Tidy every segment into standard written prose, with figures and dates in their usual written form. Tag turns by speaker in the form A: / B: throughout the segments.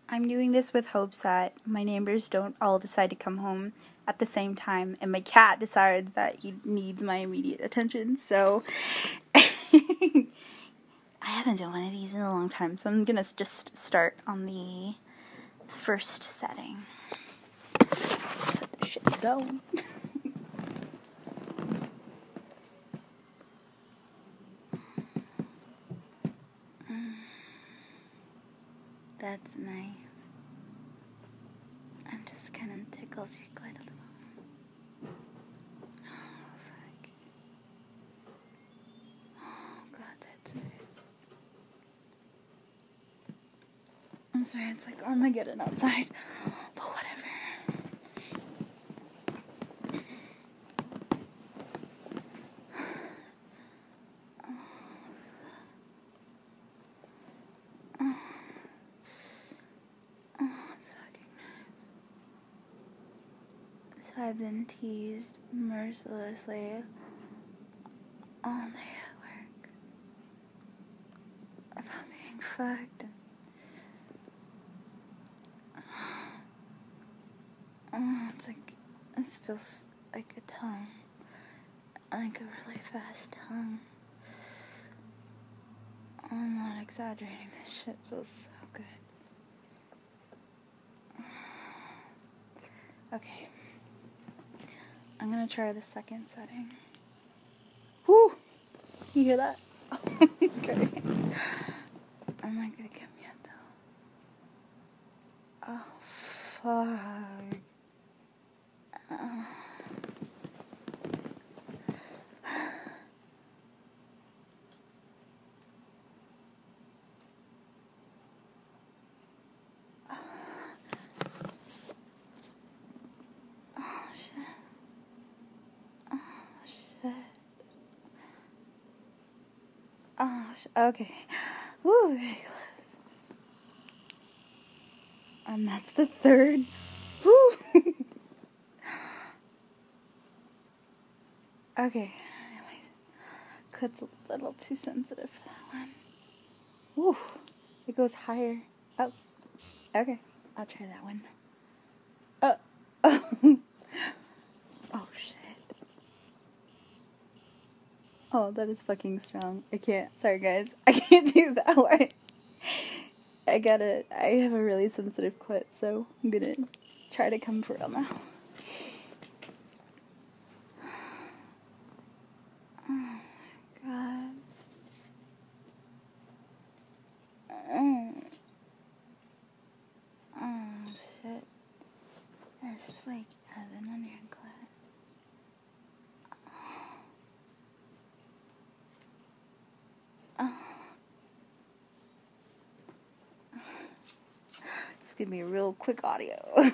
A: I'm doing this with hopes that my neighbors don't all decide to come home at the same time and my cat decides that he needs my immediate attention. So I haven't done one of these in a long time, so I'm gonna just start on the first setting. Just put this shit down. That's nice. And just kind of tickles your clit a little. Oh, fuck. Oh, God, that's nice. I'm sorry, it's like Armageddon outside. But whatever. So I've been teased mercilessly all day at work about being fucked. It's like, this feels like a tongue. Like a really fast tongue. I'm not exaggerating, this shit feels so good. Okay. I'm gonna try the second setting. Whoo! You hear that? Okay. I'm not gonna come yet though. Oh, fuck. Oh, shit. Oh, shit. Oh, okay. Ooh, very close. And that's the third. Woo! Okay. My clit's a little too sensitive for that one. Woo! It goes higher. Oh. Okay. I'll try that one. Oh, shit. Oh, that is fucking strong. I can't. Sorry, guys. I can't do that one. I have a really sensitive clit, so I'm gonna try to come for real now. Oh my god. Oh shit. This is like heaven on your clit. Oh. It's gonna be a real quick audio.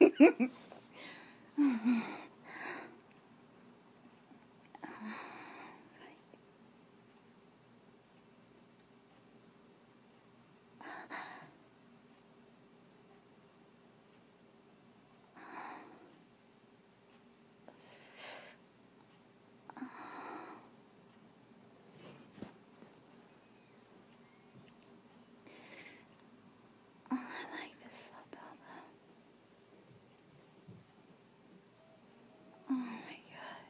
A: Oh, I like this slow elbow. Oh my god.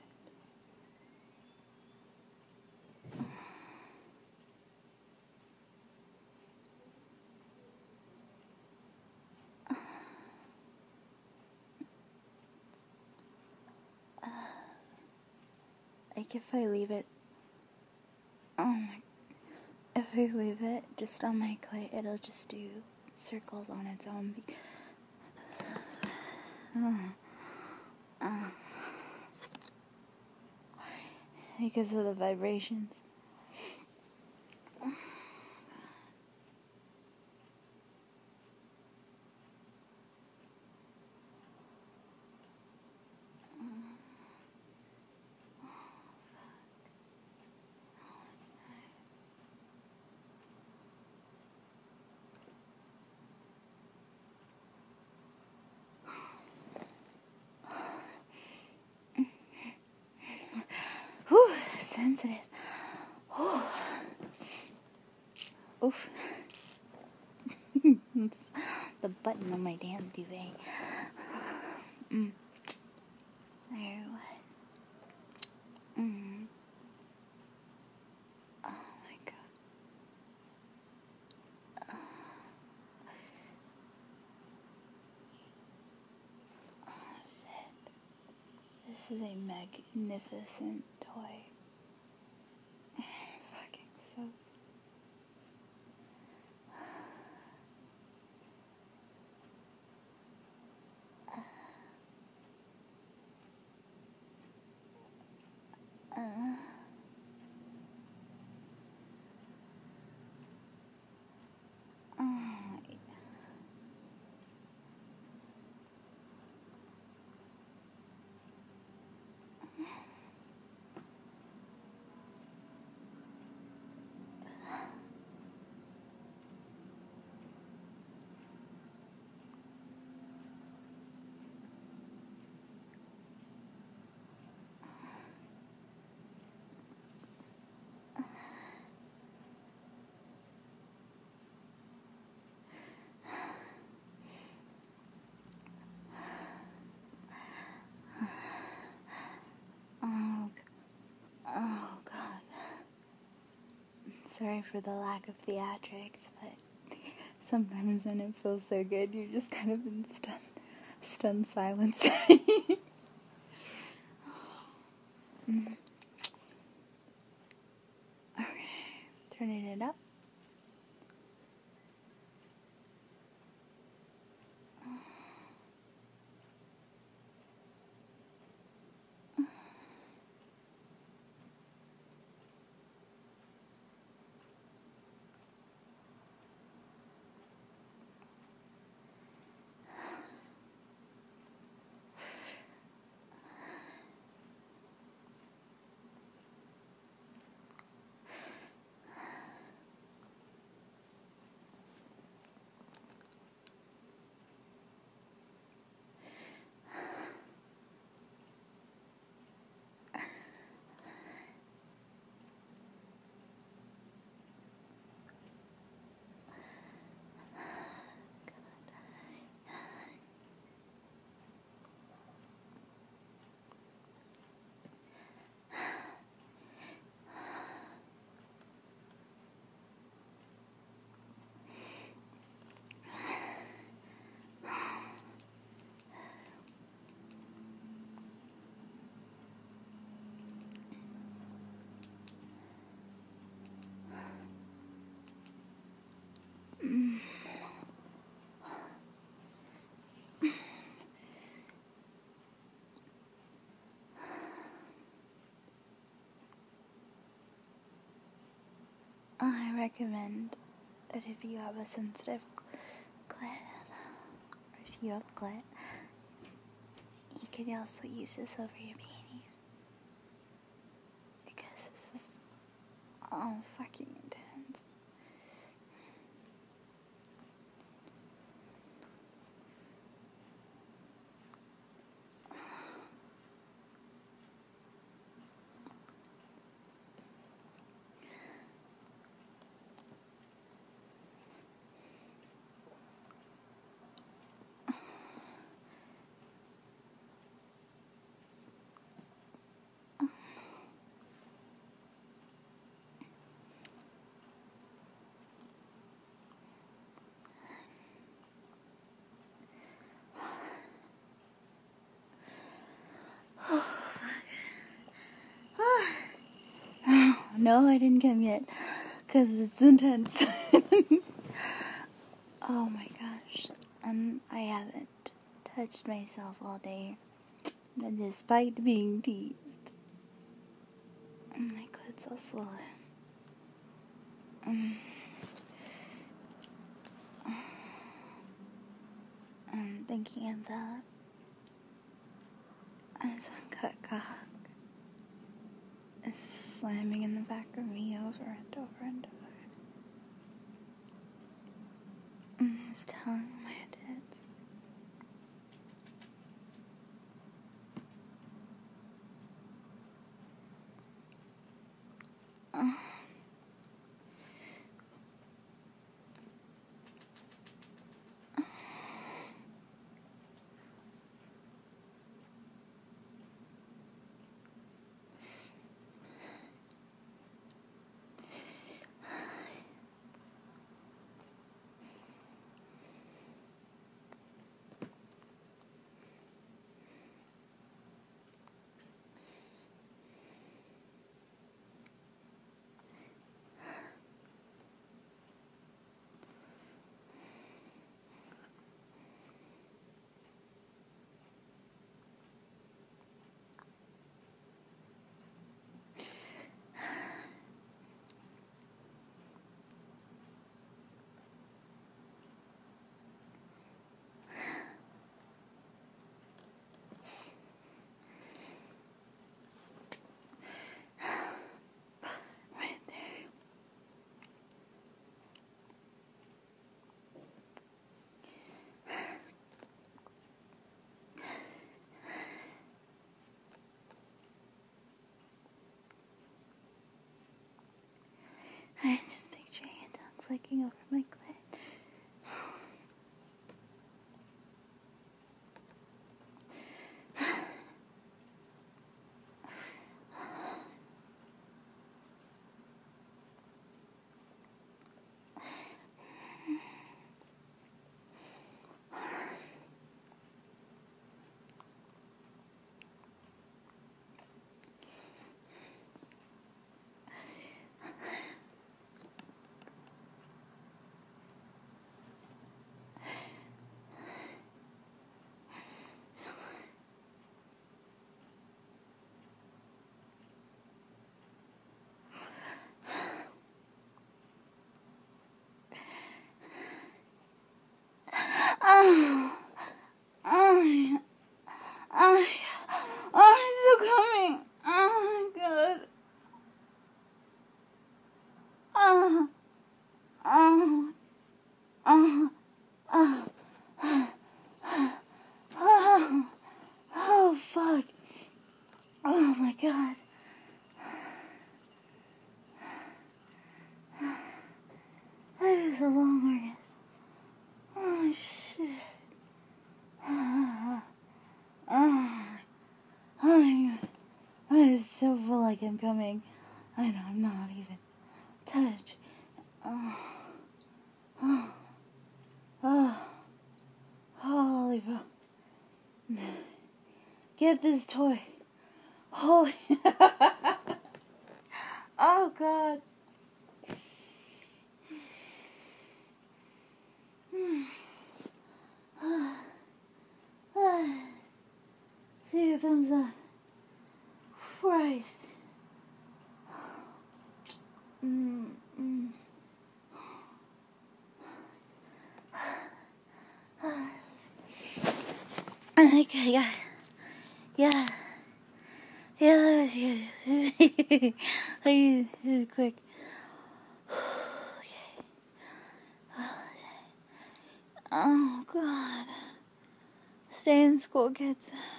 A: Like if I leave it, if I leave it just on my clit, it'll just do circles on its own. Because of the vibrations. Whew, sensitive. Whew. Oof. It's the button on my damn duvet. There. Oh my god. Oh shit. This is a magnificent toy. Fucking so. Oh god. Sorry for the lack of theatrics, but sometimes when it feels so good, you're just kind of in stunned silence. Okay, turning it up. I recommend that if you have a sensitive clit, or if you have a clit, you could also use this over your panties. Because this is all fucking intense. No, I didn't come yet, because it's intense. Oh my gosh, and I haven't touched myself all day, despite being teased. My clit's all swollen. I'm thinking of that as uncut cock is slamming in the back of me over and over and over. It's telling my tits. I just picture your tongue flicking over my clit. Oh, oh, oh, oh, it's still coming. Oh my god. Oh, oh, oh, oh, oh, oh, fuck. Oh my god. That is a long orgasm. Oh shit. Oh, oh my god. I so feel like I'm coming. I know I'm not even touched. Oh, oh, oh, holy fuck. Get this toy. Holy. Oh god. See a thumbs up. Christ. Okay, yeah, that was good. This is quick. Okay. Oh God. Stay in school, kids.